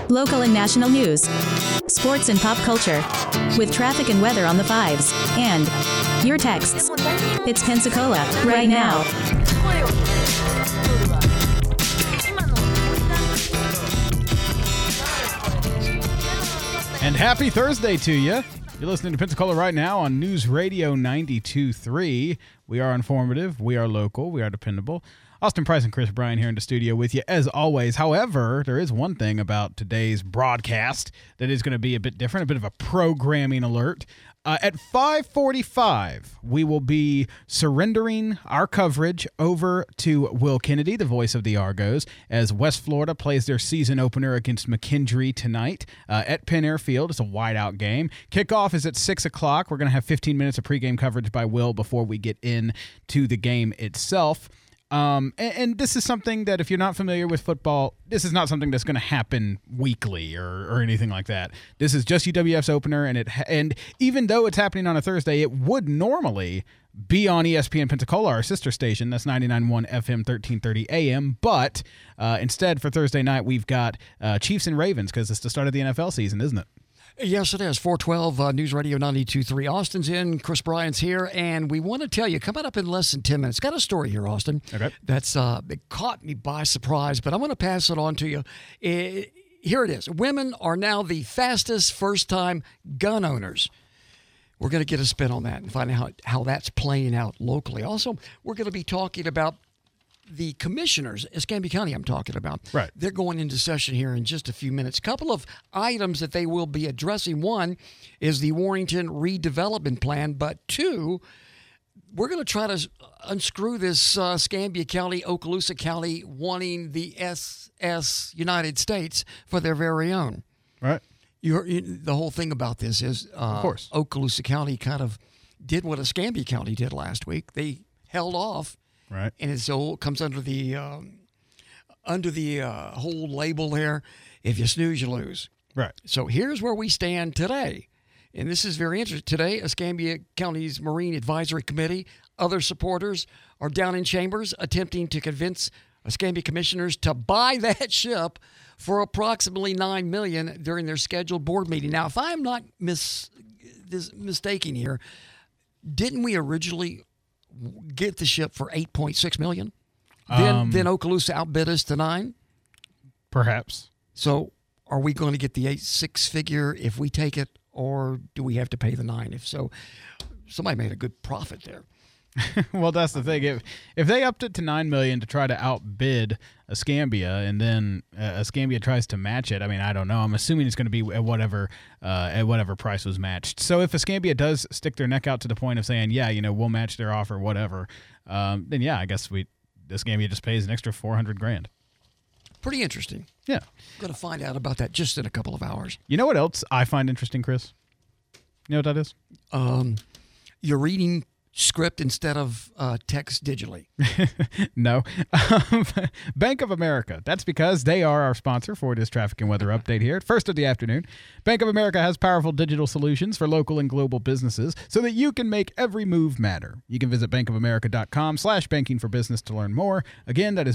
local and national news, sports and pop culture, with traffic and weather on the fives, and your texts. It's Pensacola right now. And happy Thursday to you. You're listening to Pensacola right now on News Radio 92.3. We are informative, we are local, we are dependable. Austin Price and Chris Bryan here in the studio with you as always. However, there is one thing about today's broadcast that is going to be a bit different, a bit of a programming alert. At 5:45, we will be surrendering our coverage over to Will Kennedy, the voice of the Argos, as West Florida plays their season opener against McKendree tonight at Penn Air Field. It's a whiteout game. Kickoff is at 6 o'clock. We're going to have 15 minutes of pregame coverage by Will before we get into the game itself. And this is something that if you're not familiar with football, this is not something that's going to happen weekly or anything like that. This is just UWF's opener, and even though it's happening on a Thursday, it would normally be on ESPN Pensacola, our sister station. That's 99.1 FM, 1330 AM. But instead, for Thursday night, we've got Chiefs and Ravens because it's the start of the NFL season, isn't it? Yes, it is. 412 News Radio 92.3. Austin's in, Chris Bryan's here, and we want to tell you, coming up in less than 10 minutes, got a story here, Austin, okay, that's that caught me by surprise, but I'm going to pass it on to you. Here it is. Women are now the fastest first-time gun owners. We're going to get a spin on that and find out how that's playing out locally. Also, we're going to be talking about the commissioners, Escambia County I'm talking about. Right. They're going into session here in just a few minutes. Couple of items that they will be addressing. One is the Warrington redevelopment plan, but two, we're going to try to unscrew this Escambia County, Okaloosa County wanting the SS United States for their very own. Right. The whole thing about this is of course, Okaloosa County kind of did what Escambia County did last week. They held off. Right. And it comes under the whole label there, if you snooze, you lose. Right. So here's where we stand today. And this is very interesting. Today, Escambia County's Marine Advisory Committee, other supporters are down in chambers attempting to convince Escambia commissioners to buy that ship for approximately $9 million during their scheduled board meeting. Now, if I'm not mistaken here, didn't we originally get the ship for $8.6 million? Then Okaloosa outbid us to $9 million? Perhaps. So are we going to get the six figure if we take it, or do we have to pay the $9 million? If so, somebody made a good profit there. Well, that's the thing. If they upped it to $9 million to try to outbid Escambia, and then Escambia tries to match it, I mean, I don't know. I'm assuming it's going to be at whatever price was matched. So if Escambia does stick their neck out to the point of saying, yeah, we'll match their offer, whatever, then yeah, I guess Escambia just pays an extra $400,000. Pretty interesting. Yeah, I'm going to find out about that just in a couple of hours. You know what else I find interesting, Chris? You know what that is? You're reading script instead of text digitally. No. Bank of America. That's because they are our sponsor for this traffic and weather update here at first of the afternoon. Bank of America has powerful digital solutions for local and global businesses so that you can make every move matter. You can visit bankofamerica.com/bankingforbusiness to learn more. Again, that is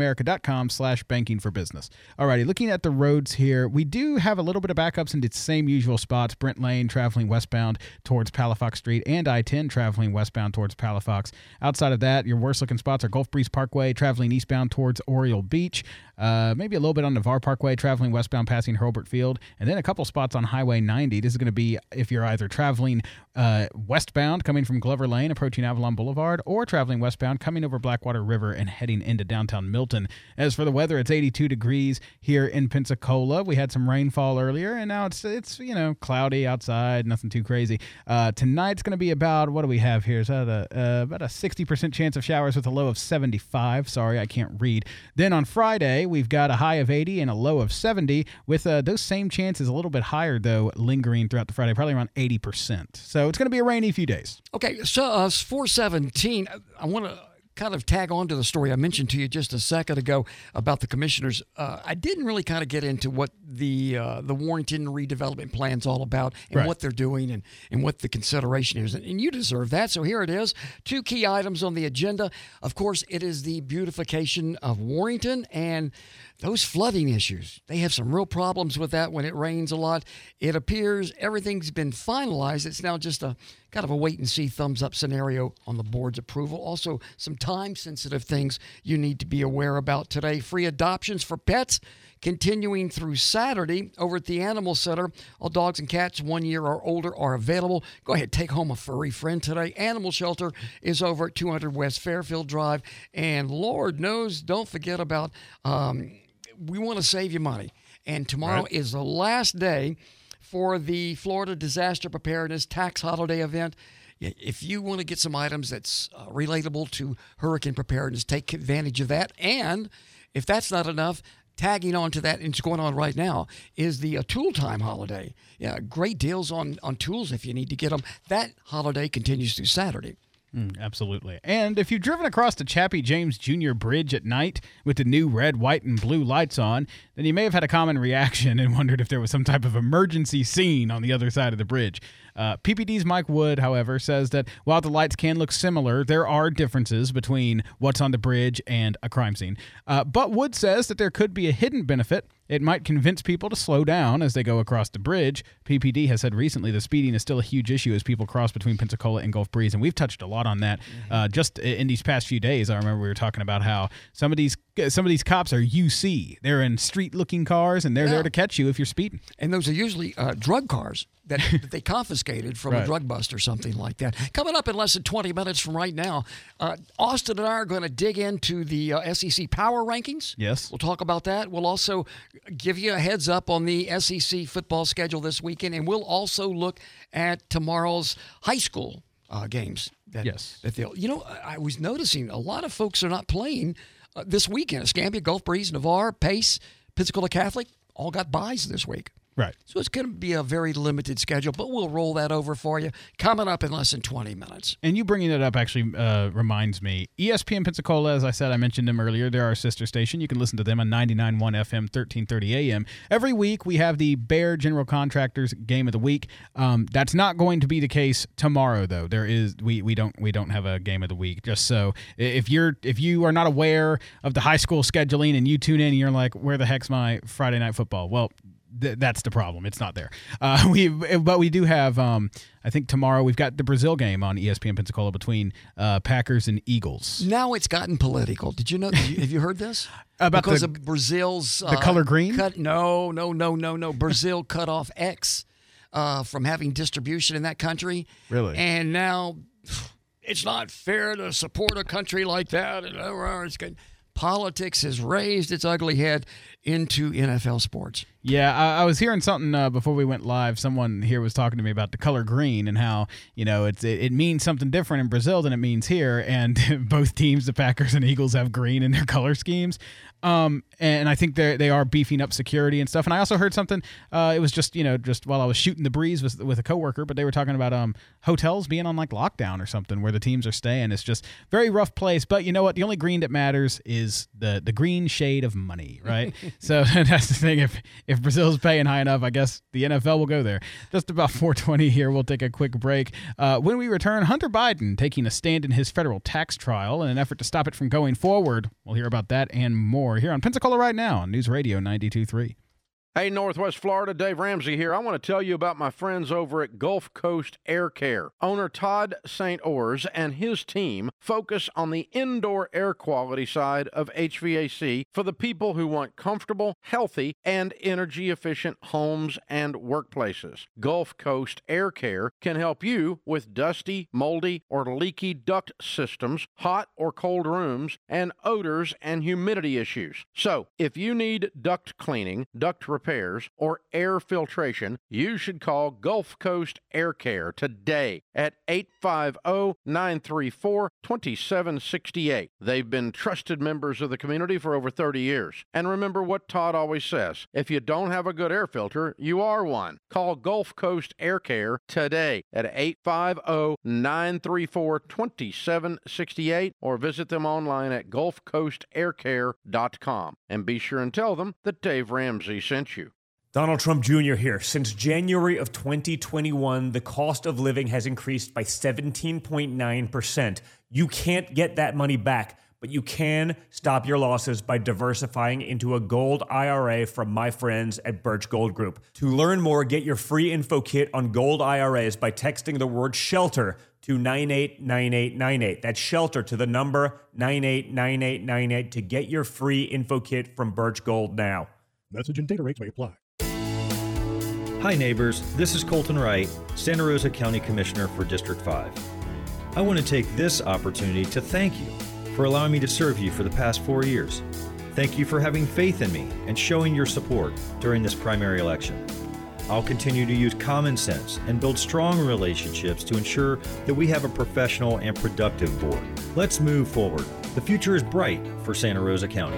bankofamerica.com/bankingforbusiness. Alrighty, looking at the roads here, we do have a little bit of backups in the same usual spots. Brent Lane traveling westbound towards Palafox Street and I-10 traveling westbound towards Palafox. Outside of that, your worst looking spots are Gulf Breeze Parkway traveling eastbound towards Oriole Beach. Maybe a little bit on Navarre Parkway traveling westbound passing Hurlburt Field. And then a couple spots on Highway 90. This is going to be if you're either traveling westbound coming from Glover Lane approaching Avalon Boulevard, or traveling westbound coming over Blackwater River and heading into downtown Milton. As for the weather, it's 82 degrees here in Pensacola. We had some rainfall earlier, and now it's cloudy outside, nothing too crazy. Tonight's going to be about, what do we have here? Is that about a 60% chance of showers with a low of 75. Sorry, I can't read. Then on Friday, we've got a high of 80 and a low of 70, with those same chances a little bit higher, though, lingering throughout the Friday, probably around 80%. So it's going to be a rainy few days. Okay, so 417, I want to kind of tag on to the story I mentioned to you just a second ago about the commissioners. I didn't really kind of get into what the Warrington redevelopment plan's all about and right. what they're doing and what the consideration is. And you deserve that. So here it is. 2 key items on the agenda. Of course, it is the beautification of Warrington, and those flooding issues, they have some real problems with that when it rains a lot. It appears everything's been finalized. It's now just a kind of a wait-and-see thumbs-up scenario on the board's approval. Also, some time-sensitive things you need to be aware about today. Free adoptions for pets continuing through Saturday over at the Animal Center. All dogs and cats 1 year or older are available. Go ahead, take home a furry friend today. Animal Shelter is over at 200 West Fairfield Drive. And Lord knows, don't forget about, we want to save you money. And tomorrow is the last day for the Florida Disaster Preparedness Tax Holiday event. If you want to get some items that's relatable to hurricane preparedness, take advantage of that. And if that's not enough, tagging on to that, and it's going on right now, is the Tool Time holiday. Yeah, great deals on tools if you need to get them. That holiday continues through Saturday. Absolutely. And if you've driven across the Chappie James Jr. Bridge at night with the new red, white, and blue lights on, then you may have had a common reaction and wondered if there was some type of emergency scene on the other side of the bridge. PPD's Mike Wood, however, says that while the lights can look similar, there are differences between what's on the bridge and a crime scene. But Wood says that there could be a hidden benefit. It might convince people to slow down as they go across the bridge. PPD has said recently the speeding is still a huge issue as people cross between Pensacola and Gulf Breeze, and we've touched a lot on that just in these past few days. I remember we were talking about how some of these cops are UC. They're in street-looking cars, and they're there to catch you if you're speeding. And those are usually drug cars that they confiscated from a drug bust or something like that. Coming up in less than 20 minutes from right now, Austin and I are going to dig into the SEC power rankings. Yes. We'll talk about that. We'll also give you a heads up on the SEC football schedule this weekend, and we'll also look at tomorrow's high school games. I was noticing a lot of folks are not playing this weekend. Escambia, Gulf Breeze, Navarre, Pace, Pensacola Catholic all got byes this week. Right. So it's going to be a very limited schedule, but we'll roll that over for you coming up in less than 20 minutes. And you bringing it up actually reminds me, ESPN Pensacola, as I said, I mentioned them earlier. They're our sister station. You can listen to them on 99.1 FM, 1330 AM. Every week we have the Bear General Contractors Game of the Week. That's not going to be the case tomorrow, though. We don't have a Game of the Week. Just so if you are not aware of the high school scheduling and you tune in and you're like, where the heck's my Friday Night Football? Well, that's the problem. It's not there. But we do have, I think tomorrow we've got the Brazil game on ESPN Pensacola between Packers and Eagles. Now it's gotten political. Did you know? Have you heard this? Because of Brazil's the color green? No. Brazil cut off X from having distribution in that country. Really? And now it's not fair to support a country like that. It's good. Politics has raised its ugly head into NFL sports. Yeah, I was hearing something before we went live. Someone here was talking to me about the color green and how, it means something different in Brazil than it means here. And both teams, the Packers and Eagles, have green in their color schemes. And I think they are beefing up security and stuff. And I also heard something, it was just while I was shooting the breeze with a coworker, but they were talking about hotels being on like lockdown or something where the teams are staying. It's just very rough place. But you know what? The only green that matters is the green shade of money, right? So that's the thing. If Brazil's paying high enough, I guess the NFL will go there. Just about 4:20 here. We'll take a quick break. When we return, Hunter Biden taking a stand in his federal tax trial in an effort to stop it from going forward. We'll hear about that and more here on Pensacola Right Now on News Radio 92.3. Hey, Northwest Florida, Dave Ramsey here. I want to tell you about my friends over at Gulf Coast Air Care. Owner Todd St. Ors and his team focus on the indoor air quality side of HVAC for the people who want comfortable, healthy, and energy-efficient homes and workplaces. Gulf Coast Air Care can help you with dusty, moldy, or leaky duct systems, hot or cold rooms, and odors and humidity issues. So, if you need duct cleaning, duct repairs, or air filtration, you should call Gulf Coast Air Care today at 850-934-2768. They've been trusted members of the community for over 30 years. And remember what Todd always says, if you don't have a good air filter, you are one. Call Gulf Coast Air Care today at 850-934-2768 or visit them online at gulfcoastaircare.com. And be sure and tell them that Dave Ramsey sent you. Donald Trump Jr. here. Since January of 2021, the cost of living has increased by 17.9%. You can't get that money back, but But you can stop your losses by diversifying into a gold IRA from my friends at Birch Gold Group. To learn more, get your free info kit on gold IRAs by texting the word SHELTER to 989898. That's SHELTER to the number 989898 to get your free info kit from Birch Gold now. Message and data rates may apply. Hi neighbors, this is Colton Wright, Santa Rosa County Commissioner for District 5. I want to take this opportunity to thank you for allowing me to serve you for the past 4 years. Thank you for having faith in me and showing your support during this primary election. I'll continue to use common sense and build strong relationships to ensure that we have a professional and productive board. Let's move forward. The future is bright for Santa Rosa County.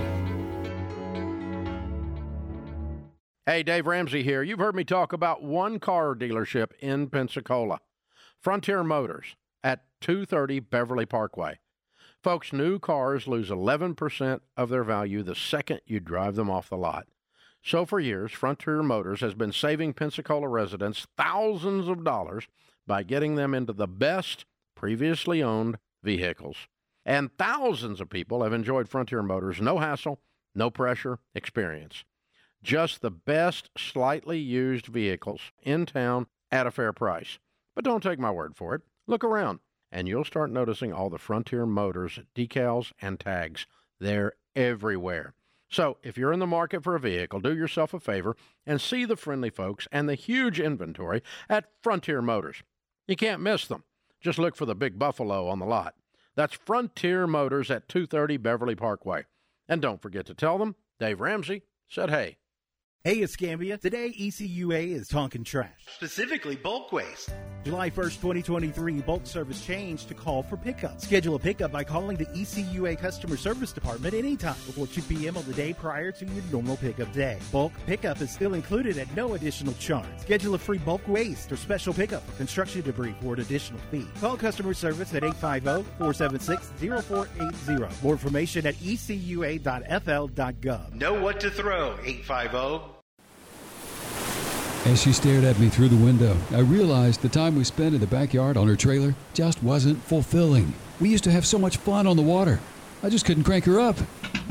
Hey, Dave Ramsey here. You've heard me talk about one car dealership in Pensacola, Frontier Motors at 230 Beverly Parkway. Folks, new cars lose 11% of their value the second you drive them off the lot. So for years, Frontier Motors has been saving Pensacola residents thousands of dollars by getting them into the best previously owned vehicles. And thousands of people have enjoyed Frontier Motors' no hassle, no pressure experience. Just the best slightly used vehicles in town at a fair price. But don't take my word for it. Look around, and you'll start noticing all the Frontier Motors decals and tags. They're everywhere. So if you're in the market for a vehicle, do yourself a favor and see the friendly folks and the huge inventory at Frontier Motors. You can't miss them. Just look for the big buffalo on the lot. That's Frontier Motors at 230 Beverly Parkway. And don't forget to tell them Dave Ramsey said hey. Hey, it's Scambia. Today, ECUA is talking trash. Specifically, bulk waste. July 1st, 2023, bulk service changed to call for pickup. Schedule a pickup by calling the ECUA Customer Service Department anytime before 2 p.m. on the day prior to your normal pickup day. Bulk pickup is still included at no additional charge. Schedule a free bulk waste or special pickup for construction debris for an additional fee. Call customer service at 850-476-0480. More information at ecua.fl.gov. Know what to throw, 850. As she stared at me through the window, I realized the time we spent in the backyard on her trailer just wasn't fulfilling. We used to have so much fun on the water. I just couldn't crank her up.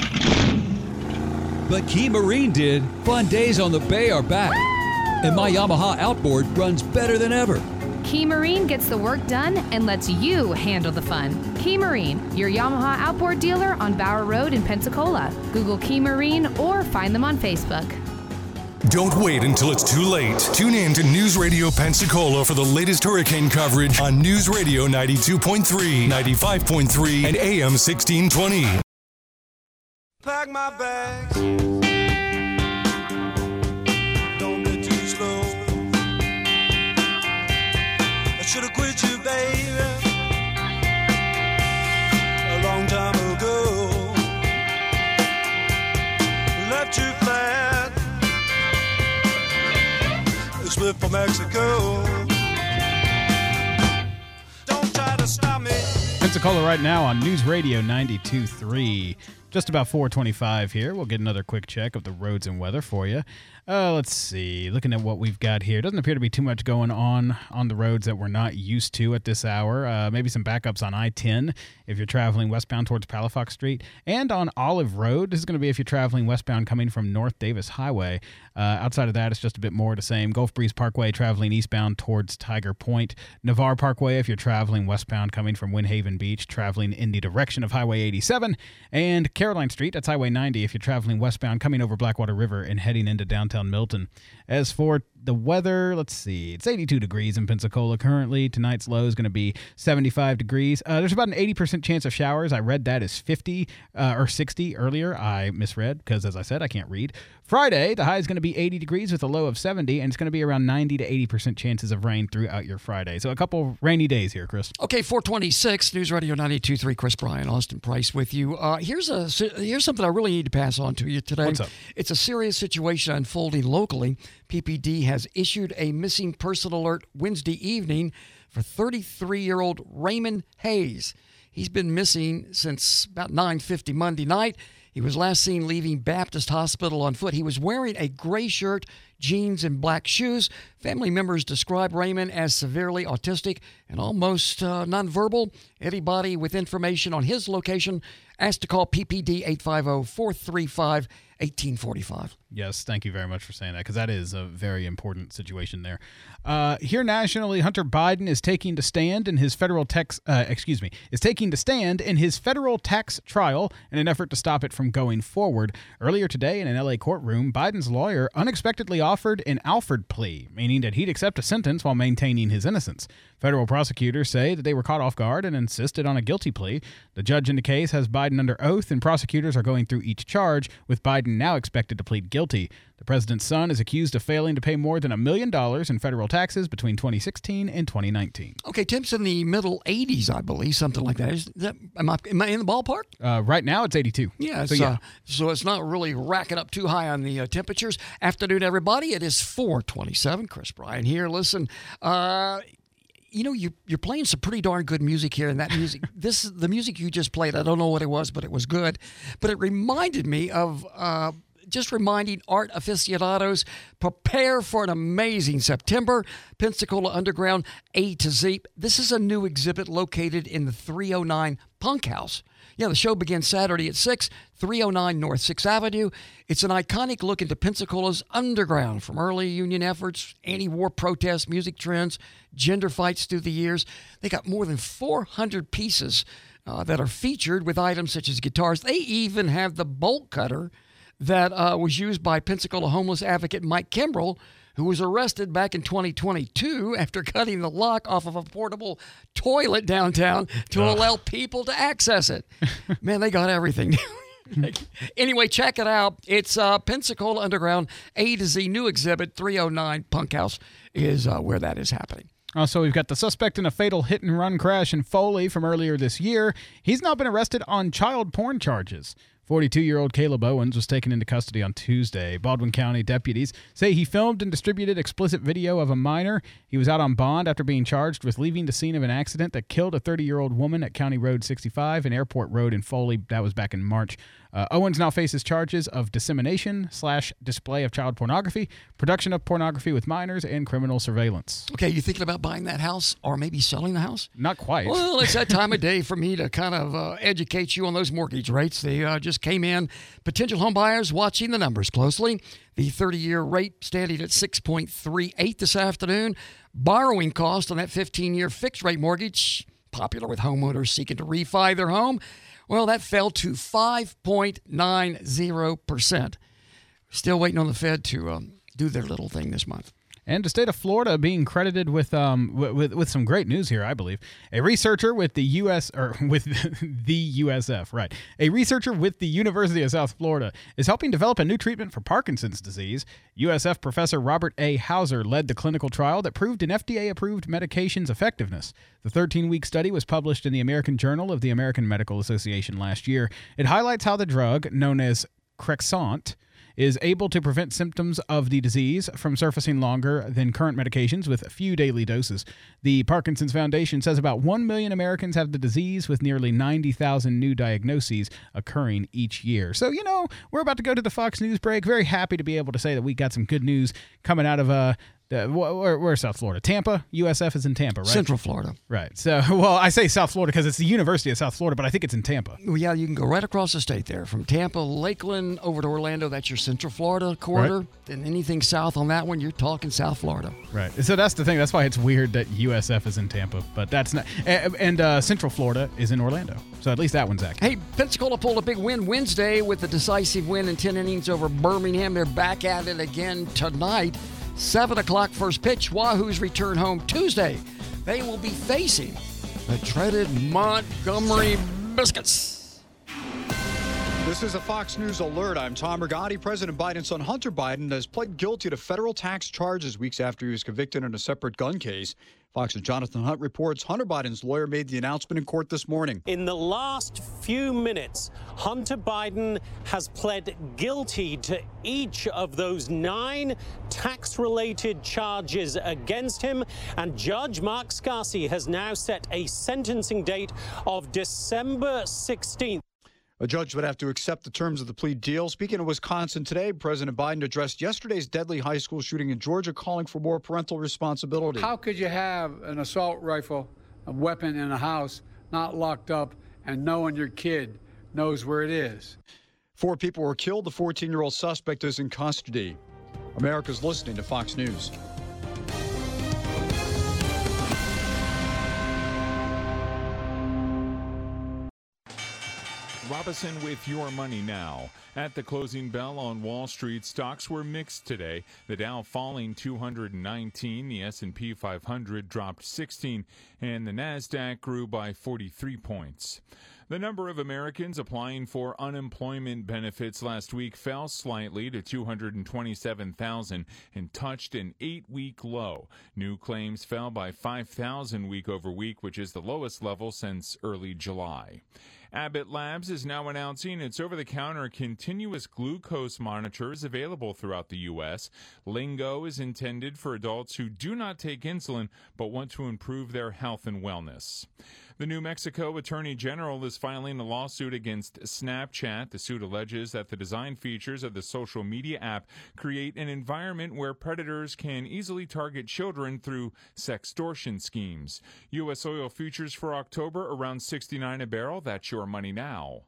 But Key Marine did. Fun days on the bay are back. And my Yamaha outboard runs better than ever. Key Marine gets the work done and lets you handle the fun. Key Marine, your Yamaha outboard dealer on Bower Road in Pensacola. Google Key Marine or find them on Facebook. Don't wait until it's too late. Tune in to News Radio Pensacola for the latest hurricane coverage on News Radio 92.3, 95.3, and AM 1620. Pack my bags. Don't be too slow. I should have quit you, baby, a long time ago. Left you flat. Split for Mexico. Don't try to stop me. Pensacola right now on News Radio 92.3. Just about 4:25 here. We'll get another quick check of the roads and weather for you. Let's see. Looking at what we've got here, doesn't appear to be too much going on the roads that we're not used to at this hour. Maybe some backups on I-10 if you're traveling westbound towards Palafox Street, and on Olive Road. This is going to be if you're traveling westbound coming from North Davis Highway. Outside of that, it's just a bit more of the same. Gulf Breeze Parkway traveling eastbound towards Tiger Point. Navarre Parkway if you're traveling westbound coming from Windhaven Beach, traveling in the direction of Highway 87. And Caroline Street, that's Highway 90 if you're traveling westbound coming over Blackwater River and heading into downtown Milton. As for the weather, let's see. It's 82 degrees in Pensacola currently. Tonight's low is going to be 75 degrees. There's about an 80% chance of showers. I read that as 50 or 60 earlier. I misread because, as I said, I can't read. Friday, the high is going to be 80 degrees with a low of 70, and it's going to be around 90 to 80% chances of rain throughout your Friday. So a couple rainy days here, Chris. Okay, 426, News Radio 92.3, Chris Bryan, Austin Price with you. Here's something I really need to pass on to you today. What's up? It's a serious situation unfolding locally. PPD has issued a missing person alert Wednesday evening for 33-year-old Raymond Hayes. He's been missing since about 9:50 Monday night. He was last seen leaving Baptist Hospital on foot. He was wearing a gray shirt, jeans, and black shoes. Family members describe Raymond as severely autistic and almost nonverbal. Anybody with information on his location, ask to call PPD 850-435-1845. Yes, thank you very much for saying that, because that is a very important situation there. Here nationally, Hunter Biden is taking to stand in his federal tax trial in an effort to stop it from going forward. Earlier today, in an LA courtroom, Biden's lawyer unexpectedly offered an Alford plea, meaning that he'd accept a sentence while maintaining his innocence. Federal prosecutors say that they were caught off guard and insisted on a guilty plea. The judge in the case has Biden under oath, and prosecutors are going through each charge, with Biden now expected to plead guilty. The president's son is accused of failing to pay more than $1 million in federal taxes between 2016 and 2019. Okay, Tim's in the middle 80s, I believe, something like that. Am I in the ballpark? Right now, it's 82. Yeah, so it's not really racking up too high on the temperatures. Afternoon, everybody. It is 4:27. Chris Bryan here. Listen, you're playing some pretty darn good music here, and that music, the music you just played, I don't know what it was, but it was good. But it reminded me of just reminding art aficionados, prepare for an amazing September. Pensacola Underground A to Z. This is a new exhibit located in the 309 Punk House. Yeah, the show begins Saturday at 6, 309 North 6th Avenue. It's an iconic look into Pensacola's underground, from early union efforts, anti-war protests, music trends, gender fights through the years. They got more than 400 pieces that are featured with items such as guitars. They even have the bolt cutter that was used by Pensacola homeless advocate Mike Kimbrell, who was arrested back in 2022 after cutting the lock off of a portable toilet downtown to allow people to access it. Man, they got everything. Anyway, check it out. It's Pensacola Underground A to Z new exhibit, 309 Punk House is where that is happening. Also, we've got the suspect in a fatal hit-and-run crash in Foley from earlier this year. He's now been arrested on child porn charges. 42-year-old Caleb Owens was taken into custody on Tuesday. Baldwin County deputies say he filmed and distributed explicit video of a minor. He was out on bond after being charged with leaving the scene of an accident that killed a 30-year-old woman at County Road 65 and Airport Road in Foley. That was back in March. Owens now faces charges of dissemination/display of child pornography, production of pornography with minors, and criminal surveillance. Okay, you thinking about buying that house or maybe selling the house? Not quite. Well, it's that time of day for me to kind of educate you on those mortgage rates. They just came in. Potential home buyers watching the numbers closely. The 30-year rate standing at 6.38 this afternoon. Borrowing cost on that 15-year fixed rate mortgage, popular with homeowners seeking to refi their home, well, that fell to 5.90%. Still waiting on the Fed to do their little thing this month. And the state of Florida being credited with some great news here, I believe. A researcher with the USF, right? A researcher with the University of South Florida is helping develop a new treatment for Parkinson's disease. USF professor Robert A. Hauser led the clinical trial that proved an FDA-approved medication's effectiveness. The 13-week study was published in the American Journal of the American Medical Association last year. It highlights how the drug, known as Crexont, is able to prevent symptoms of the disease from surfacing longer than current medications with a few daily doses. The Parkinson's Foundation says about 1 million Americans have the disease, with nearly 90,000 new diagnoses occurring each year. So, we're about to go to the Fox News break. Very happy to be able to say that we got some good news coming out of where's South Florida? Tampa? USF is in Tampa, right? Central Florida. Right. So, well, I say South Florida because it's the University of South Florida, but I think it's in Tampa. Well, yeah, you can go right across the state there. From Tampa, Lakeland, over to Orlando. That's your Central Florida corridor. Right. And anything south on that one, you're talking South Florida. Right. So that's the thing. That's why it's weird that USF is in Tampa, but that's not. And Central Florida is in Orlando. So at least that one's accurate. Hey, Pensacola pulled a big win Wednesday with a decisive win in 10 innings over Birmingham. They're back at it again tonight. 7 o'clock first pitch. Wahoos return home Tuesday. They will be facing the dreaded Montgomery Biscuits. This is a Fox News alert. I'm Tom Rigotti. President Biden's son Hunter Biden has pled guilty to federal tax charges weeks after he was convicted in a separate gun case. Fox's Jonathan Hunt reports Hunter Biden's lawyer made the announcement in court this morning. In the last few minutes, Hunter Biden has pled guilty to each of those 9 tax-related charges against him, and Judge Mark Scarsi has now set a sentencing date of December 16th. A judge would have to accept the terms of the plea deal. Speaking of Wisconsin today, President Biden addressed yesterday's deadly high school shooting in Georgia, calling for more parental responsibility. How could you have an assault rifle, a weapon in a house, not locked up, and knowing your kid knows where it is. 4 people were killed. The 14-year-old suspect is in custody. America's listening to Fox News. Robinson with your money now. At the closing bell on Wall Street, stocks were mixed today. The Dow falling 219, the S&P 500 dropped 16, and the Nasdaq grew by 43 points. The number of Americans applying for unemployment benefits last week fell slightly to 227,000 and touched an 8-week low. New claims fell by 5,000 week over week, which is the lowest level since early July. Abbott Labs is now announcing its over-the-counter continuous glucose monitors available throughout the U.S. Lingo is intended for adults who do not take insulin but want to improve their health and wellness. The New Mexico Attorney General is filing a lawsuit against Snapchat. The suit alleges that the design features of the social media app create an environment where predators can easily target children through sextortion schemes. U.S. oil futures for October around $69 a barrel. That's your money now.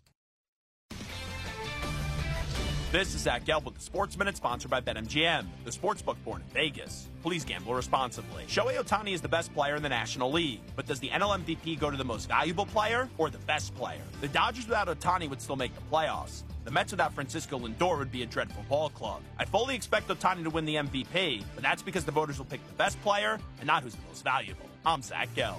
This is Zach Gelb with the Sports Minute, sponsored by BetMGM, the sportsbook born in Vegas. Please gamble responsibly. Shohei Ohtani is the best player in the National League, but does the NL MVP go to the most valuable player or the best player? The Dodgers without Ohtani would still make the playoffs. The Mets without Francisco Lindor would be a dreadful ball club. I fully expect Ohtani to win the MVP, but that's because the voters will pick the best player and not who's the most valuable. I'm Zach Gelb.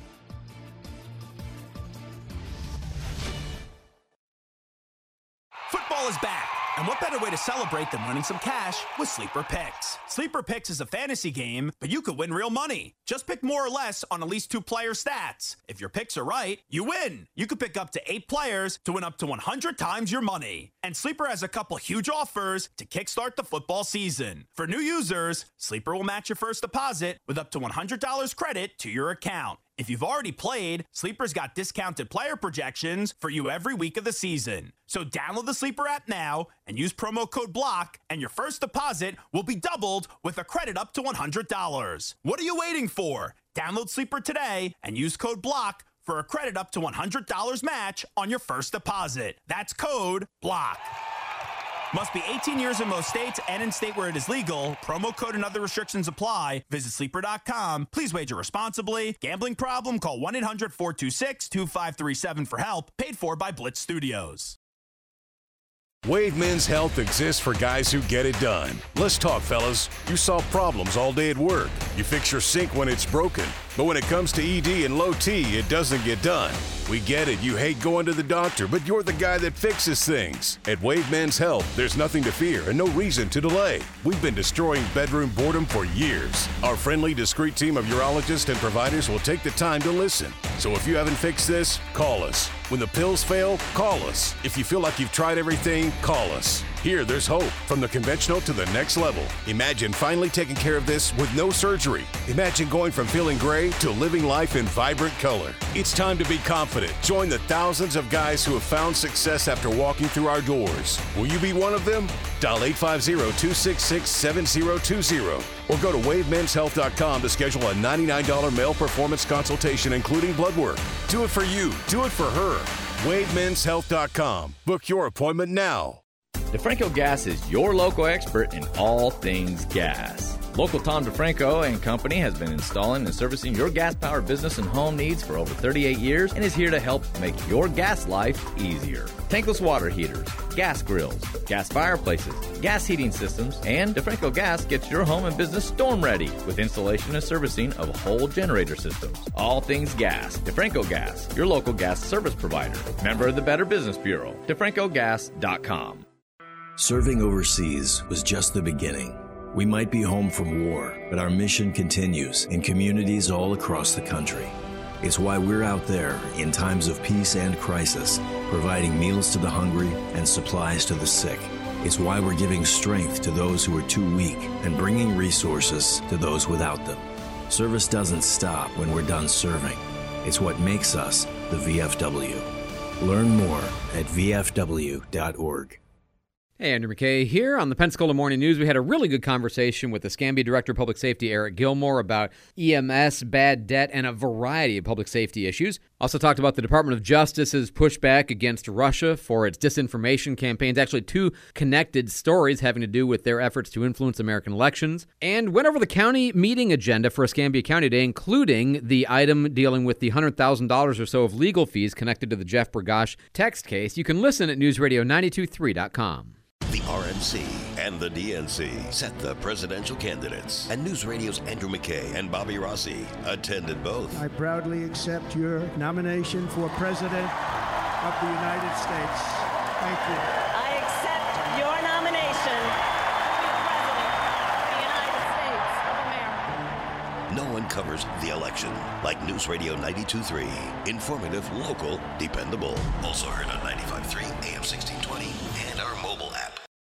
Football is back. And what better way to celebrate than winning some cash with Sleeper Picks? Sleeper Picks is a fantasy game, but you could win real money. Just pick more or less on at least 2 player stats. If your picks are right, you win. You could pick up to 8 players to win up to 100 times your money. And Sleeper has a couple huge offers to kickstart the football season. For new users, Sleeper will match your first deposit with up to $100 credit to your account. If you've already played, Sleeper's got discounted player projections for you every week of the season. So download the Sleeper app now and use promo code BLOCK, and your first deposit will be doubled with a credit up to $100. What are you waiting for? Download Sleeper today and use code BLOCK for a credit up to $100 match on your first deposit. That's code BLOCK. Must be 18 years in most states and in state where it is legal. Promo code and other restrictions apply. Visit sleeper.com. Please wager responsibly. Gambling problem? Call 1-800-426-2537 for help. Paid for by Blitz Studios. Wave Men's Health exists for guys who get it done. Let's talk, fellas. You solve problems all day at work. You fix your sink when it's broken. But when it comes to ED and low T, it doesn't get done. We get it. You hate going to the doctor, but you're the guy that fixes things. At Wave Men's Health, there's nothing to fear and no reason to delay. We've been destroying bedroom boredom for years. Our friendly, discreet team of urologists and providers will take the time to listen. So if you haven't fixed this, call us. When the pills fail, call us. If you feel like you've tried everything, call us. Here, there's hope. From the conventional to the next level. Imagine finally taking care of this with no surgery. Imagine going from feeling gray to living life in vibrant color. It's time to be confident. Join the thousands of guys who have found success after walking through our doors. Will you be one of them? Dial 850-266-7020 or go to wavemenshealth.com to schedule a $99 male performance consultation, including blood work. Do it for you. Do it for her. wavemenshealth.com. Book your appointment now. DeFranco Gas is your local expert in all things gas. Local Tom DeFranco and Company has been installing and servicing your gas-powered business and home needs for over 38 years and is here to help make your gas life easier. Tankless water heaters, gas grills, gas fireplaces, gas heating systems, and DeFranco Gas gets your home and business storm ready with installation and servicing of whole generator systems. All things gas. DeFranco Gas, your local gas service provider. Member of the Better Business Bureau. DeFrancoGas.com. Serving overseas was just the beginning. We might be home from war, but our mission continues in communities all across the country. It's why we're out there in times of peace and crisis, providing meals to the hungry and supplies to the sick. It's why we're giving strength to those who are too weak and bringing resources to those without them. Service doesn't stop when we're done serving. It's what makes us the VFW. Learn more at vfw.org. Hey, Andrew McKay here on the Pensacola Morning News. We had a really good conversation with the Escambia Director of Public Safety, Eric Gilmore, about EMS, bad debt, and a variety of public safety issues. Also talked about the Department of Justice's pushback against Russia for its disinformation campaigns. Actually, two connected stories having to do with their efforts to influence American elections. And went over the county meeting agenda for Escambia County Day, including the item dealing with the $100,000 or so of legal fees connected to the Jeff Bergosh text case. You can listen at newsradio923.com. The RNC and the DNC set the presidential candidates, and News Radio's Andrew McKay and Bobby Rossi attended both. I proudly accept your nomination for President of the United States. Thank you. I accept your nomination to be President of the United States of America. No one covers the election like News Radio 92.3. Informative, local, dependable. Also heard on 95.3 AM 1620 and our mobile app.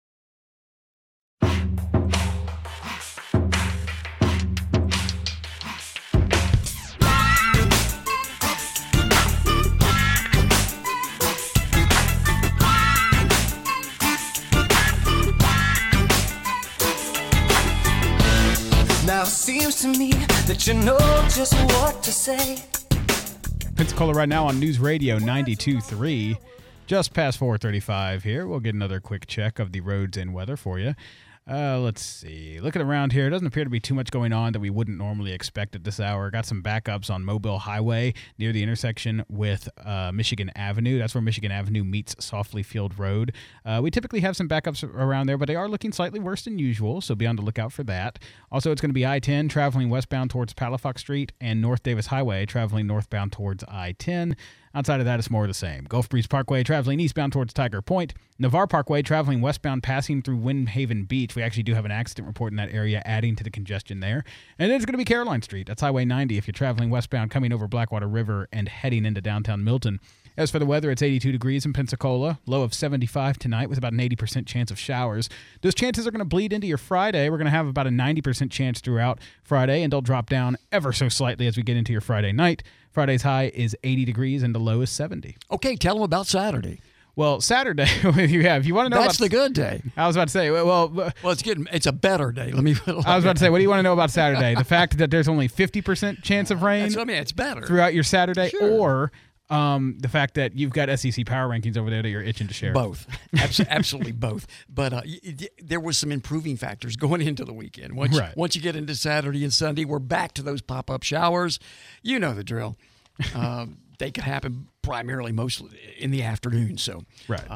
Now seems to me that you know just what to say. Pensacola right now on News Radio 92.3. Just past 4:35 here. We'll get another quick check of the roads and weather for you. Let's see. Looking around here, it doesn't appear to be too much going on that we wouldn't normally expect at this hour. Got some backups on Mobile Highway near the intersection with Michigan Avenue. That's where Michigan Avenue meets Softly Field Road. We typically have some backups around there, but they are looking slightly worse than usual, so be on the lookout for that. Also, it's going to be I-10 traveling westbound towards Palafox Street and North Davis Highway traveling northbound towards I-10. Outside of that, it's more of the same. Gulf Breeze Parkway traveling eastbound towards Tiger Point. Navarre Parkway traveling westbound passing through Windhaven Beach. We actually do have an accident report in that area, adding to the congestion there. And then it's going to be Caroline Street. That's Highway 90 if you're traveling westbound coming over Blackwater River and heading into downtown Milton. As for the weather, it's 82 degrees in Pensacola, low of 75 tonight with about an 80% chance of showers. Those chances are going to bleed into your Friday. We're going to have about a 90% chance throughout Friday, and they'll drop down ever so slightly as we get into your Friday night. Friday's high is 80 degrees and the low is 70. Okay, tell them about Saturday. Well, Saturday, if you want to know that's the good day. I was about to say, well, it's good. It's a better day. Let me. I was about to say, what do you want to know about Saturday? The fact that there's only 50% chance of rain. That's what I mean. It's better throughout your Saturday, sure. Or the fact that you've got SEC power rankings over there that you're itching to share. Both, absolutely both. But there was some improving factors going into the weekend. Once you get into Saturday and Sunday, we're back to those pop-up showers. You know the drill. They could happen primarily mostly in the afternoon. So, right.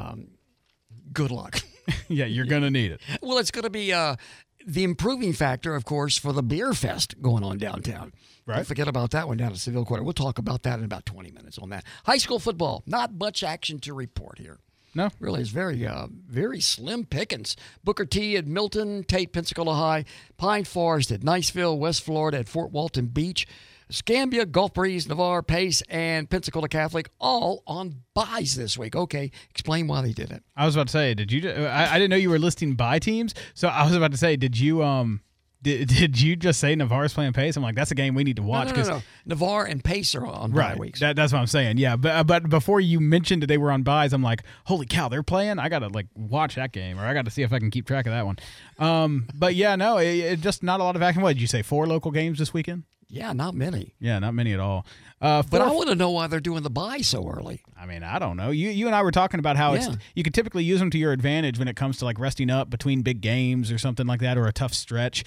Good luck. Yeah, you're going to need it. Well, it's going to be the improving factor, of course, for the Beer Fest going on downtown. Right. Don't forget about that one down at Seville Quarter. We'll talk about that in about 20 minutes on that. High school football, not much action to report here. No. Really, it's very slim pickings. Booker T at Milton, Tate, Pensacola High, Pine Forest at Niceville, West Florida at Fort Walton Beach, Escambia, Gulf Breeze, Navarre, Pace, and Pensacola Catholic all on buys this week. Okay, explain why they did it. I was about to say, did you? I didn't know you were listing buy teams, so I was about to say, did you? Did you just say Navarre's playing Pace? I'm like, that's a game we need to watch. No. Navarre and Pace are on bye weeks. That's what I'm saying. Yeah, but before you mentioned that they were on buys, I'm like, holy cow, they're playing. I gotta watch that game, or I gotta see if I can keep track of that one. But yeah, no, it just not a lot of action. What did you say? 4 local games this weekend? Yeah, not many. Yeah, not many at all. But I want to know why they're doing the buy so early. I mean, I don't know. You and I were talking about how you could typically use them to your advantage when it comes to resting up between big games or something like that, or a tough stretch.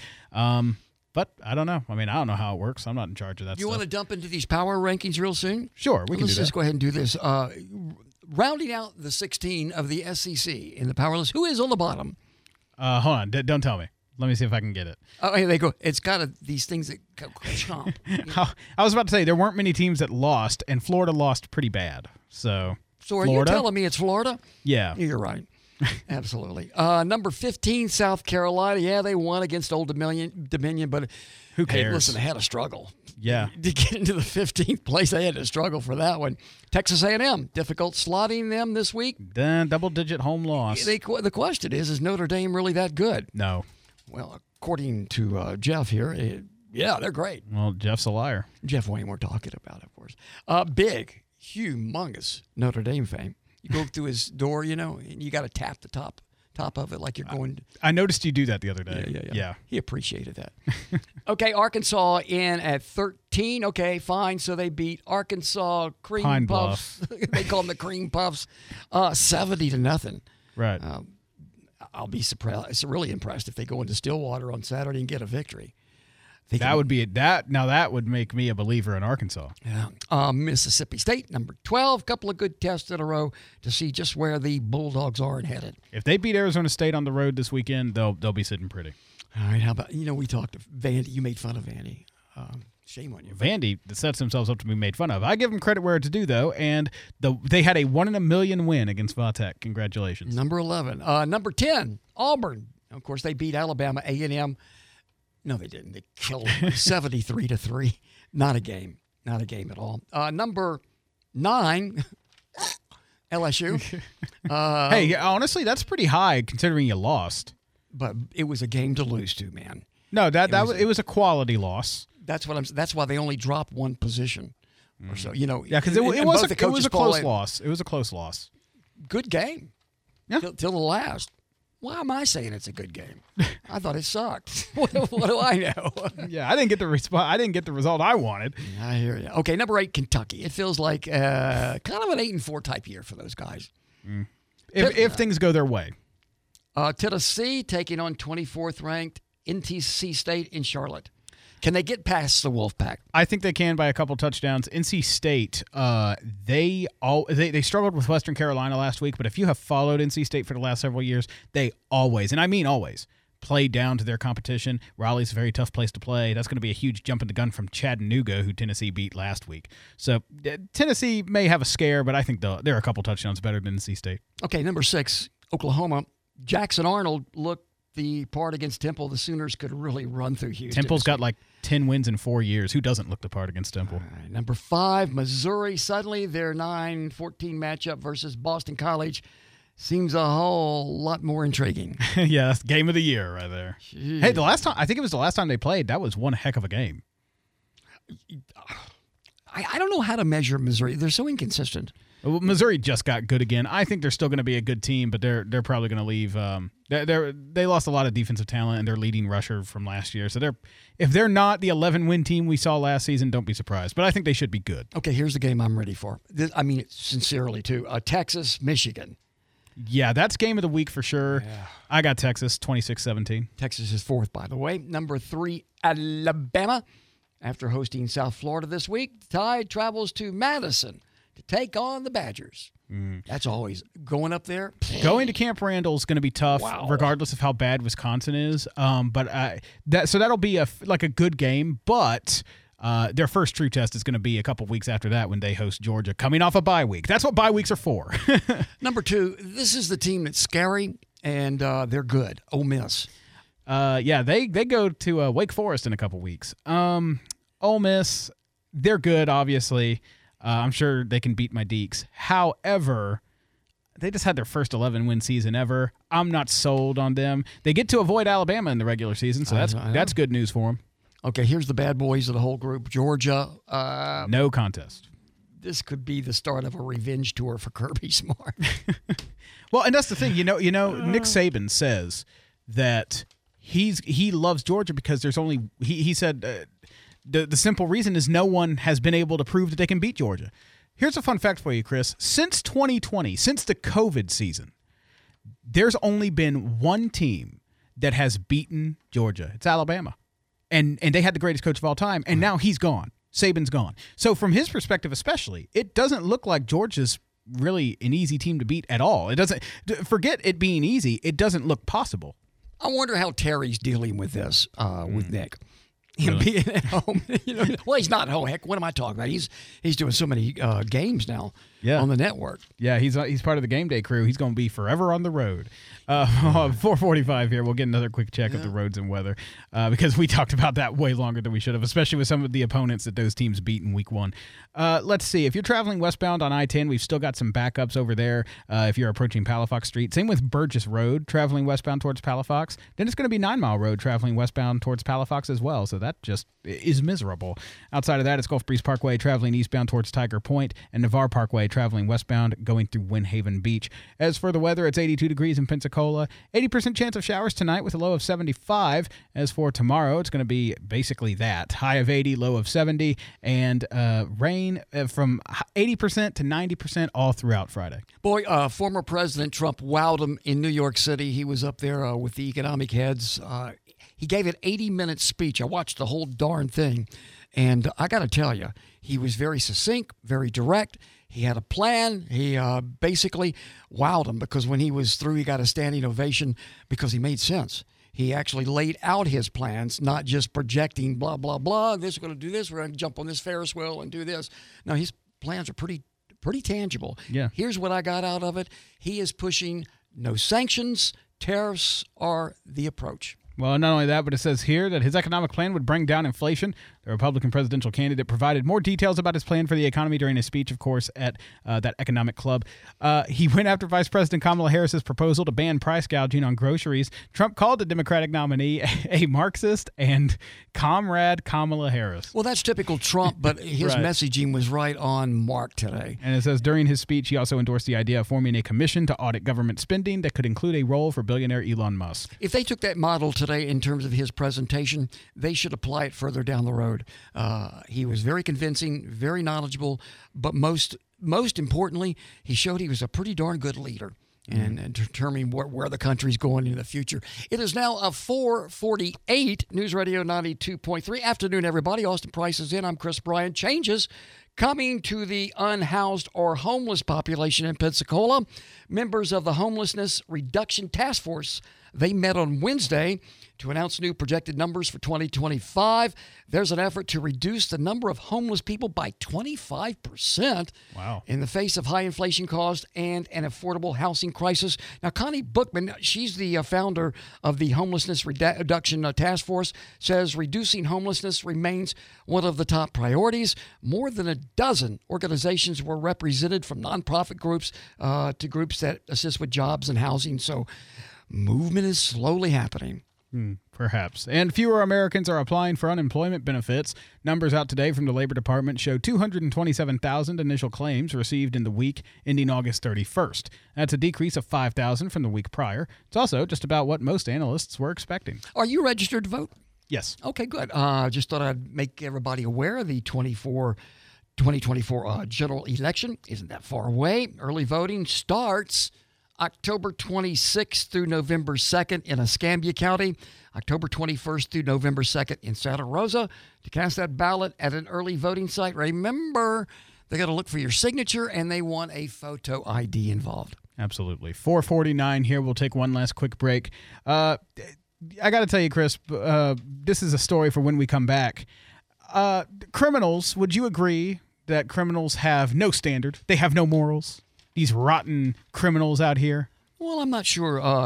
But I don't know. I mean, I don't know how it works. I'm not in charge of that stuff. You want to dump into these power rankings real soon? Sure, we can do that. Let's just go ahead and do this. Rounding out the 16 of the SEC in the power list, who is on the bottom? Hold on. Don't tell me. Let me see if I can get it. Oh, here they go. It's got these things that go chomp. I was about to say, there weren't many teams that lost, and Florida lost pretty bad. So are you telling me it's Florida? Yeah. You're right. Absolutely. Number 15, South Carolina. Yeah, they won against Old Dominion, but who cares? Hey, listen, they had a struggle. Yeah. To get into the 15th place, they had to struggle for that one. Texas A&M, difficult slotting them this week. Double-digit home loss. The question is Notre Dame really that good? No. Well, according to Jeff here, yeah, they're great. Well, Jeff's a liar. Jeff Wayne we're talking about, of course. Big, humongous Notre Dame fame. You go through his door, and you got to tap the top top of it like you're going. I noticed you do that the other day. Yeah. He appreciated that. Okay, Arkansas in at 13. Okay, fine. So they beat Arkansas Cream Pine Puffs. They call them the Cream Puffs. 70-0. Right. I'll be surprised. Really impressed if they go into Stillwater on Saturday and get a victory. That would be that. Now that would make me a believer in Arkansas. Yeah. Mississippi State, number 12. Couple of good tests in a row to see just where the Bulldogs are and headed. If they beat Arizona State on the road this weekend, they'll be sitting pretty. All right. How about we talked to Vandy. You made fun of Vandy. Shame on you. Vandy sets themselves up to be made fun of. I give them credit where it's due, though, and they had a 1 in a million win against Vatech. Congratulations. Number 11. Number 10, Auburn. Of course, they beat Alabama A&M. No, they didn't. They killed them 73-3. Not a game. Not a game at all. Number 9, LSU. Hey, honestly, that's pretty high considering you lost. But it was a game to lose to, man. No, it was a quality loss. That's why they only dropped one position or so. Yeah, because it was a close loss. It was a close loss. Good game. Yeah. Till the last. Why am I saying it's a good game? I thought it sucked. What do I know? Yeah, I didn't get the result I wanted. I hear you. Okay, number 8, Kentucky. It feels like kind of an 8-4 type year for those guys. If things go their way. Tennessee taking on 24th ranked NC State in Charlotte. Can they get past the Wolfpack? I think they can by a couple touchdowns. NC State, they struggled with Western Carolina last week, but if you have followed NC State for the last several years, they always, and I mean always, play down to their competition. Raleigh's a very tough place to play. That's going to be a huge jump in the gun from Chattanooga, who Tennessee beat last week. So Tennessee may have a scare, but I think they're a couple touchdowns better than NC State. Okay, number 6, Oklahoma. Jackson Arnold looked the part against Temple. The Sooners could really run through Houston. Temple's got like 10 wins in 4 years. Who doesn't look the part against Temple? All right, number 5, Missouri. Suddenly their 9-14 matchup versus Boston College seems a whole lot more intriguing. Yeah, that's game of the year right there. Jeez. Hey, I think it was the last time they played, that was one heck of a game. I don't know how to measure Missouri. They're so inconsistent. Well, Missouri just got good again. I think they're still going to be a good team, but they're probably going to leave. They lost a lot of defensive talent and their leading rusher from last year. So if they're not the 11-win team we saw last season, don't be surprised. But I think they should be good. Okay, here's the game I'm ready for. I mean it sincerely, too. Texas, Michigan. Yeah, that's game of the week for sure. Yeah. I got Texas 26-17. Texas is 4th, by the way. Number 3, Alabama. After hosting South Florida this week, the Tide travels to Madison to take on the Badgers. That's always going up there. Going to Camp Randall is going to be tough, regardless of how bad Wisconsin is. But that'll be a good game. But their first true test is going to be a couple weeks after that when they host Georgia, coming off a bye week. That's what bye weeks are for. Number 2, this is the team that's scary and they're good. Ole Miss. Yeah, they go to Wake Forest in a couple weeks. Ole Miss, they're good, obviously. I'm sure they can beat my Deeks. However, they just had their first 11-win season ever. I'm not sold on them. They get to avoid Alabama in the regular season, so that's good news for them. Okay, here's the bad boys of the whole group. Georgia. No contest. This could be the start of a revenge tour for Kirby Smart. Well, and that's the thing. Nick Saban says that he loves Georgia because there's only he said the simple reason is no one has been able to prove that they can beat Georgia. Here's a fun fact for you, Chris. Since 2020, since the COVID season, there's only been one team that has beaten Georgia. It's Alabama. And they had the greatest coach of all time, and now he's gone. Saban's gone. So from his perspective especially, it doesn't look like Georgia's really an easy team to beat at all. It doesn't. Forget it being easy. It doesn't look possible. I wonder how Terry's dealing with this with Nick. Him being at home. Well, he's not at home. Heck, what am I talking about? He's doing so many games now on the network. Yeah, he's part of the game day crew. He's going to be forever on the road. 4:45 here. We'll get another quick check of the roads and weather because we talked about that way longer than we should have, especially with some of the opponents that those teams beat in week 1. Let's see. If you're traveling westbound on I-10, we've still got some backups over there if you're approaching Palafox Street. Same with Burgess Road, traveling westbound towards Palafox. Then it's going to be 9 Mile Road, traveling westbound towards Palafox as well. So that just is miserable. Outside of that, it's Gulf Breeze Parkway traveling eastbound towards Tiger Point and Navarre Parkway traveling westbound going through Windhaven Beach. As for the weather, it's 82 degrees in Pensacola, 80% chance of showers tonight with a low of 75. As for tomorrow, it's going to be basically that. High of 80, low of 70, and rain from 80% to 90% all throughout Friday. Boy, former President Trump wowed him in New York City. He was up there with the economic heads. He gave an 80-minute speech. I watched the whole darn thing, and I got to tell you, he was very succinct, very direct. He had a plan. He basically wowed him because when he was through, he got a standing ovation because he made sense. He actually laid out his plans, not just projecting blah, blah, blah. This is going to do this. We're going to jump on this Ferris wheel and do this. No, his plans are pretty tangible. Yeah. Here's what I got out of it. He is pushing no sanctions. Tariffs are the approach. Well, not only that, but it says here that his economic plan would bring down inflation. The Republican presidential candidate provided more details about his plan for the economy during his speech, of course, at that economic club. He went after Vice President Kamala Harris's proposal to ban price gouging on groceries. Trump called the Democratic nominee a Marxist and comrade Kamala Harris. Well, that's typical Trump, but his Right. messaging was right on mark today. And it says during his speech, he also endorsed the idea of forming a commission to audit government spending that could include a role for billionaire Elon Musk. If they took that model today in terms of his presentation, they should apply it further down the road. He was very convincing, very knowledgeable, but most importantly, he showed he was a pretty darn good leader and determining where the country's going in the future. It is now 4:48, News Radio 92.3. Afternoon, everybody. Austin Price is in. I'm Chris Bryant. Changes coming to the unhoused or homeless population in Pensacola. Members of the Homelessness Reduction Task Force, they met on Wednesday to announce new projected numbers for 2025. There's an effort to reduce the number of homeless people by 25%. Wow. In the face of high inflation costs and an affordable housing crisis. Now, Connie Bookman, she's the founder of the Homelessness Reduction Task Force, says reducing homelessness remains one of the top priorities. More than a dozen organizations were represented, from nonprofit groups to groups that assist with jobs and housing. So movement is slowly happening. Perhaps. And fewer Americans are applying for unemployment benefits. Numbers out today from the Labor Department show 227,000 initial claims received in the week ending August 31st. That's a decrease of 5,000 from the week prior. It's also just about what most analysts were expecting. Are you registered to vote? Yes. Okay, good. Just thought I'd make everybody aware of the 2024 general election. Isn't that far away. Early voting starts October 26th through November 2nd in Escambia County, October 21st through November 2nd in Santa Rosa. To cast that ballot at an early voting site, remember, they got to look for your signature and they want a photo ID involved. Absolutely. 4:49 here. We'll take one last quick break. I got to tell you, Chris, this is a story for when we come back. Criminals, would you agree that criminals have no standard? They have no morals? These rotten criminals out here? Well, I'm not sure.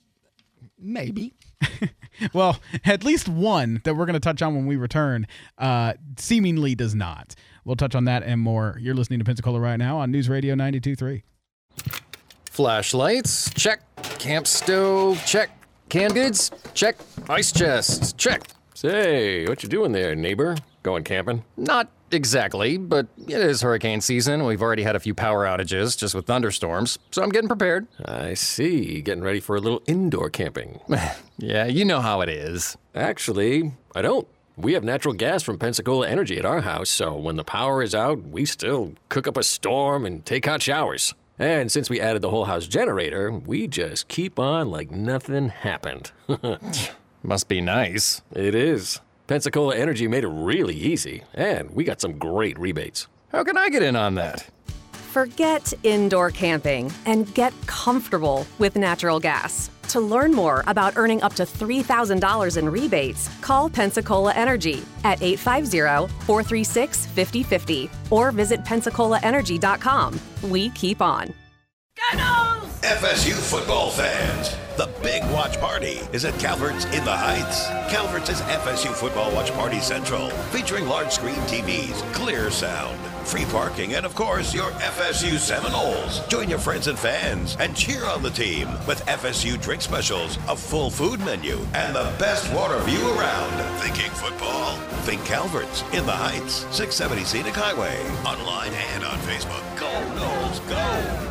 Maybe. Well, at least one that we're going to touch on when we return seemingly does not. We'll touch on that and more. You're listening to Pensacola right now on News Radio 92.3. Flashlights, check. Camp stove, check. Canned goods, check. Ice chest, check. Say, what you doing there, neighbor? Going camping? Not exactly, but it is hurricane season. We've already had a few power outages just with thunderstorms, so I'm getting prepared. I see. Getting ready for a little indoor camping. Yeah, you know how it is. Actually, I don't. We have natural gas from Pensacola Energy at our house, so when the power is out, we still cook up a storm and take hot showers. And since we added the whole house generator, we just keep on like nothing happened. Must be nice. It is. Pensacola Energy made it really easy, and we got some great rebates. How can I get in on that? Forget indoor camping and get comfortable with natural gas. To learn more about earning up to $3,000 in rebates, call Pensacola Energy at 850-436-5050 or visit PensacolaEnergy.com. We keep on. FSU football fans, the big watch party is at Calvert's in the Heights. Calvert's is FSU Football Watch Party Central, featuring large screen TVs, clear sound, free parking, and of course, your FSU Seminoles. Join your friends and fans and cheer on the team with FSU drink specials, a full food menu, and the best water view around. Thinking football? Think Calvert's in the Heights, 670 Scenic Highway. Online and on Facebook. Go Noles, go!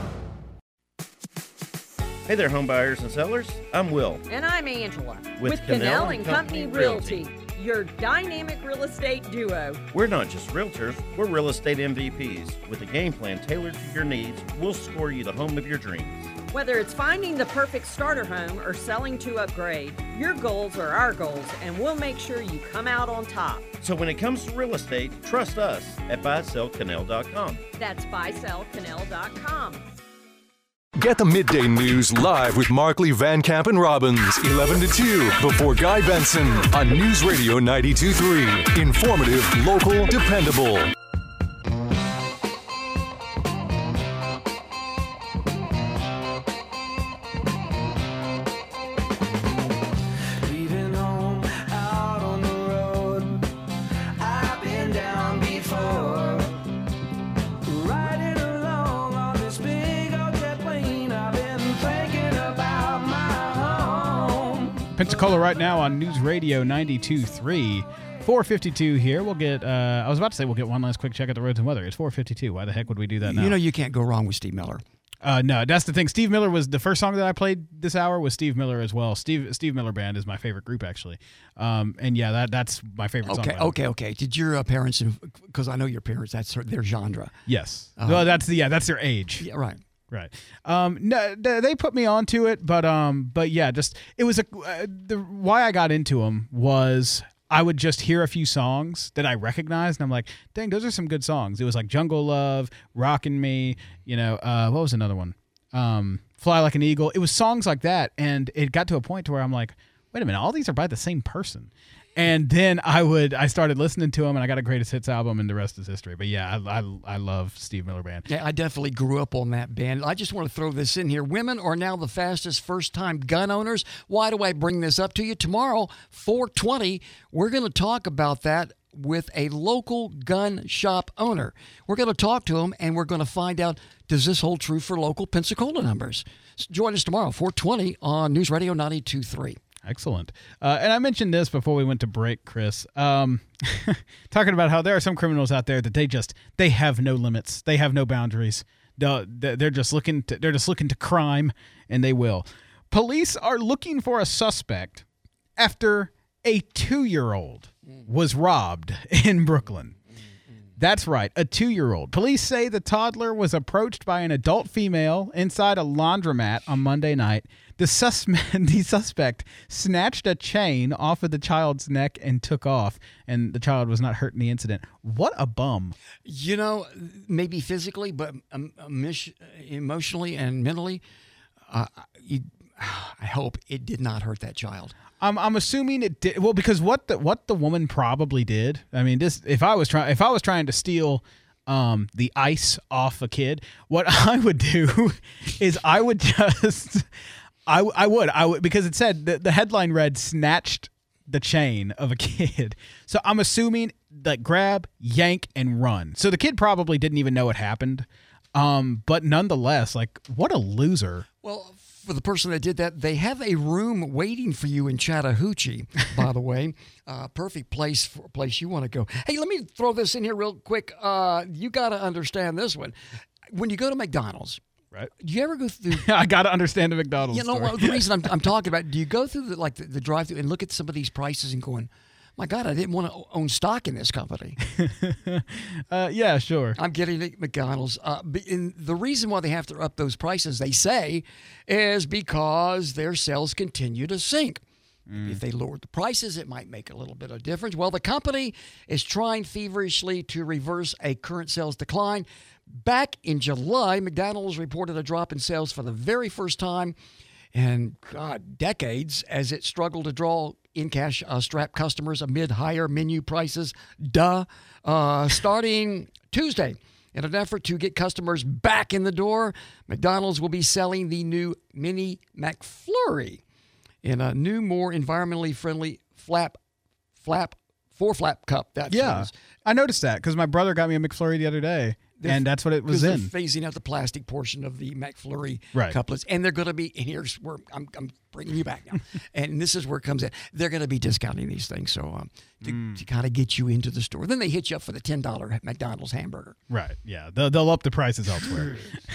Hey there, home buyers and sellers. I'm Will. And I'm Angela. With Cannell & Company Realty, your dynamic real estate duo. We're not just realtors, we're real estate MVPs. With a game plan tailored to your needs, we'll score you the home of your dreams. Whether it's finding the perfect starter home or selling to upgrade, your goals are our goals, and we'll make sure you come out on top. So when it comes to real estate, trust us at buysellcannell.com. That's buysellcannell.com. Get the midday news live with Markley, Van Camp, and Robbins, 11 to 2, before Guy Benson on News Radio 92.3. Informative, local, dependable. Pensacola right now on News Radio 92.3. 4:52 here. We'll get, I was about to say we'll get one last quick check at the roads and weather. It's 4:52. Why the heck would we do that now? You know you can't go wrong with Steve Miller. No, that's the thing. Steve Miller was the first song that I played this hour was Steve Miller as well. Steve Miller Band is my favorite group, actually. And yeah, that's my favorite song. Okay. Did your parents, because I know your parents, that's their genre. Yes. Well, that's their age. Yeah, right. Right. No, they put me onto it, but yeah, just it was why I got into them was I would just hear a few songs that I recognized, and I'm like, dang, those are some good songs. It was like Jungle Love, Rockin' Me, what was another one? Fly Like an Eagle. It was songs like that, and it got to a point to where I'm like, wait a minute, all these are by the same person. And then I started listening to him, and I got a greatest hits album, and the rest is history. But yeah, I love Steve Miller Band. Yeah, I definitely grew up on that band. I just want to throw this in here. Women are now the fastest first-time gun owners. Why do I bring this up to you? Tomorrow, 4:20, we're going to talk about that with a local gun shop owner. We're going to talk to him, and we're going to find out, does this hold true for local Pensacola numbers? Join us tomorrow, 4:20 on News Radio 92.3. Excellent. And I mentioned this before we went to break, Chris. Talking about how there are some criminals out there that they have no limits. They have no boundaries. They're just looking to crime, and they will. Police are looking for a suspect after a 2-year-old was robbed in Brooklyn. That's right, a 2-year-old. Police say the toddler was approached by an adult female inside a laundromat on Monday night. The suspect snatched a chain off of the child's neck and took off, and the child was not hurt in the incident. What a bum. Maybe physically, but emotionally and mentally, I hope it did not hurt that child. I'm assuming it did. Well, because what the woman probably did. I mean, if I was trying to steal the ice off a kid, what I would do is I would just I would because it said the headline read snatched the chain of a kid. So I'm assuming that grab, yank, and run. So the kid probably didn't even know it happened. But nonetheless, like, what a loser. Well, for the person that did that, they have a room waiting for you in Chattahoochee, by the way. Perfect place for a place you want to go. Hey, let me throw this in here real quick. You got to understand this one. When you go to McDonald's, right? Do you ever go through? I got to understand the McDonald's story. The reason I'm talking about, do you go through the drive-through and look at some of these prices and going, my God, I didn't want to own stock in this company. Yeah, sure. I'm getting at McDonald's. And the reason why they have to up those prices, they say, is because their sales continue to sink. If they lowered the prices, it might make a little bit of difference. Well, the company is trying feverishly to reverse a current sales decline. Back in July, McDonald's reported a drop in sales for the very first time in decades as it struggled to draw in-cash strapped customers amid higher menu prices. Starting Tuesday, in an effort to get customers back in the door, McDonald's will be selling the new Mini McFlurry in a new, more environmentally friendly flap 4-flap cup. That Yeah, is. I noticed that because my brother got me a McFlurry the other day, and that's what it was They're in. phasing out the plastic portion of the McFlurry Right. couplets, and they're going to be. And here's where I'm bringing you back now, and this is where it comes in. They're going to be discounting these things, so to kind of get you into the store. Then they hit you up for the $10 McDonald's hamburger. Right. Yeah. They'll up the prices elsewhere.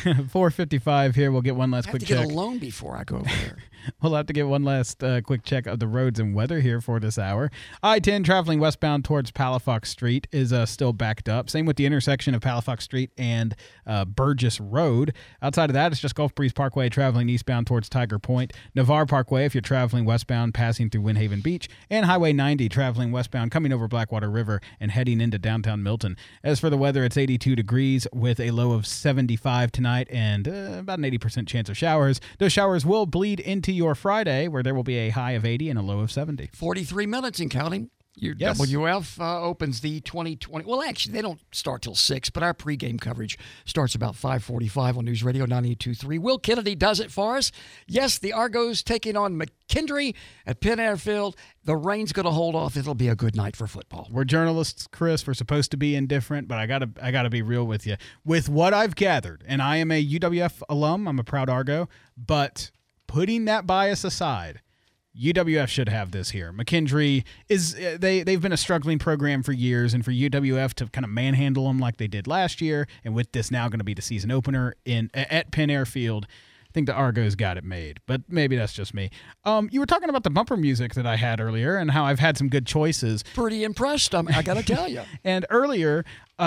4:55 here. We'll get one last I have quick to check. get a loan before I go over there. We'll have to get one last quick check of the roads and weather here for this hour. I-10 traveling westbound towards Palafox Street is still backed up. Same with the intersection of Palafox Street and Burgess Road. Outside of that, it's just Gulf Breeze Parkway traveling eastbound towards Tiger Point. Navarre Parkway if you're traveling westbound passing through Windhaven Beach. And Highway 90 traveling westbound coming over Blackwater River and heading into downtown Milton. As for the weather, it's 82 degrees with a low of 75 tonight and about an 80% chance of showers. Those showers will bleed into your Friday, where there will be a high of 80 and a low of 70. 43 minutes and counting. Your WF opens the 2020. Well, actually, they don't start till 6, but our pregame coverage starts about 5:45 on News Radio 98.3. Will Kennedy does it for us. Yes, the Argos taking on McKendree at Penn Airfield. The rain's going to hold off. It'll be a good night for football. We're journalists, Chris. We're supposed to be indifferent, but I gotta be real with you. With what I've gathered, and I am a UWF alum. I'm a proud Argo, but putting that bias aside, UWF should have this here. McKendree is they've been a struggling program for years, and for UWF to kind of manhandle them like they did last year, and with this now going to be the season opener at Penn Airfield, I think the Argos got it made. But maybe that's just me. You were talking about the bumper music that I had earlier and how I've had some good choices. Pretty impressed, I got to tell you. And earlier,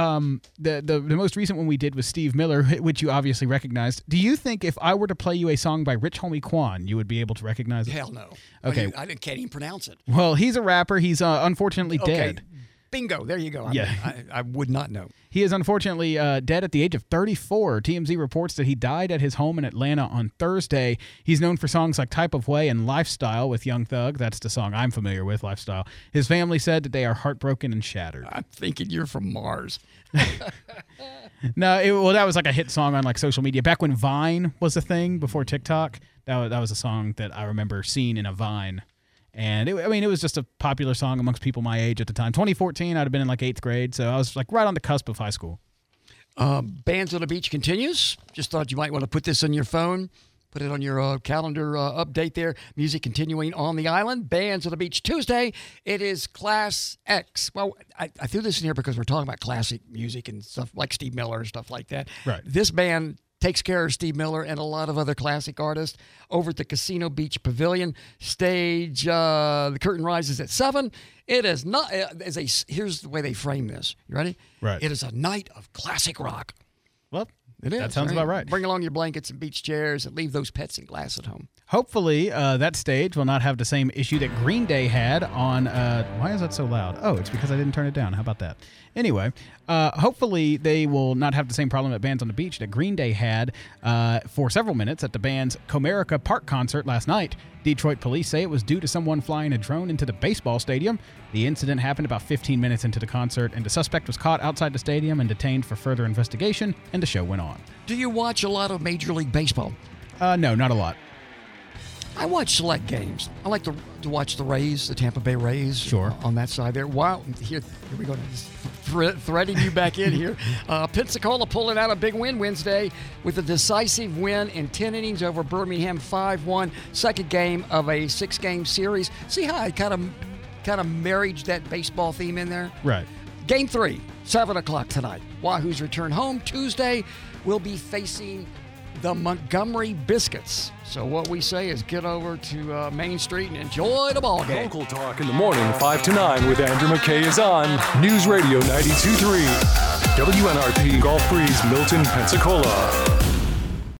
the most recent one we did was Steve Miller, which you obviously recognized. Do you think if I were to play you a song by Rich Homie Quan, you would be able to recognize it? Hell no. Okay. I can't even pronounce it. Well, he's a rapper. He's unfortunately dead. Bingo. There you go. Yeah. I would not know. He is unfortunately dead at the age of 34. TMZ reports that he died at his home in Atlanta on Thursday. He's known for songs like Type of Way and Lifestyle with Young Thug. That's the song I'm familiar with, Lifestyle. His family said that they are heartbroken and shattered. I'm thinking you're from Mars. No, that was like a hit song on like social media. Back when Vine was a thing before TikTok, that was a song that I remember seeing in a Vine. And it was just a popular song amongst people my age at the time. 2014, I'd have been in like 8th grade, so I was like right on the cusp of high school. Bands on the Beach continues. Just thought you might want to put this on your phone. Put it on your calendar update there. Music continuing on the island. Bands on the Beach Tuesday. It is Class X. Well, I threw this in here because we're talking about classic music and stuff like Steve Miller and stuff like that. Right. This band takes care of Steve Miller and a lot of other classic artists over at the Casino Beach Pavilion. Stage, the curtain rises at 7. It is not, here's the way they frame this. You ready? Right. It is a night of classic rock. Well, it is. That sounds about right. Bring along your blankets and beach chairs and leave those pets and glass at home. Hopefully, that stage will not have the same issue that Green Day had on... why is that so loud? Oh, it's because I didn't turn it down. How about that? Anyway, hopefully they will not have the same problem at Bands on the Beach that Green Day had for several minutes at the band's Comerica Park concert last night. Detroit police say it was due to someone flying a drone into the baseball stadium. The incident happened about 15 minutes into the concert, and the suspect was caught outside the stadium and detained for further investigation, and the show went on. Do you watch a lot of Major League Baseball? No, not a lot. I watch select games. I like to watch the Rays, the Tampa Bay Rays. Sure. On that side there. Wow. Here we go. Threading you back in here. Pensacola pulling out a big win Wednesday with a decisive win in 10 innings over Birmingham 5-1. Second game of a 6-game series. See how I kind of married that baseball theme in there? Right. Game 3, 7 o'clock tonight. Wahoo's return home Tuesday. We'll be facing the Montgomery Biscuits. So what we say is get over to Main Street and enjoy the ball game. Local Talk in the morning, 5 to 9 with Andrew McKay is on News Radio 92.3. WNRP Gulf Breeze, Milton, Pensacola.